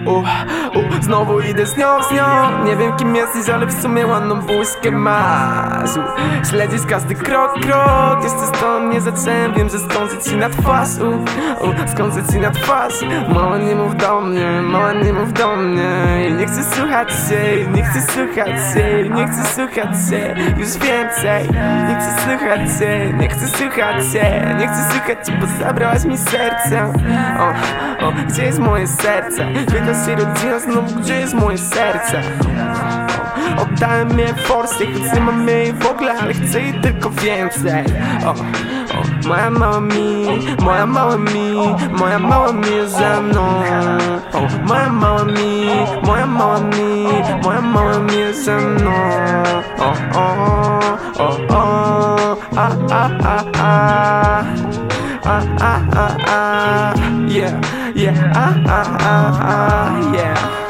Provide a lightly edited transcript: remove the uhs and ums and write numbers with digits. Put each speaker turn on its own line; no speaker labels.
Znowu idę z nią, nie wiem kim jesteś, ale w sumie ładną błyskę masz. Śledzisz każdy krok, jeszcze stąd nie zacząłem, wiem, że skądzę ci na twarz. Skądzę ci na twarz. Mała nie mów do mnie, mała nie mów do mnie. Nie chcę słuchać się, nie chcę słuchać się, nie chcę słuchać się już więcej. Nie chcę słuchać się, nie chcę słuchać się, nie chcę słuchać cię, bo zabrałaś mi serce. Gdzie jest moje serce? Pytasz się rodzina znowu, gdzie jest moje serce? Oddałem jej forsy, choć nie mam jej w ogóle, ale chcę jej tylko więcej. Moja mała mi, moja mała mi, moja mała mi jest ze mną. Moja mała mi, moja mała mi, moja mała mi jest ze mną. Yeah, yeah, yeah.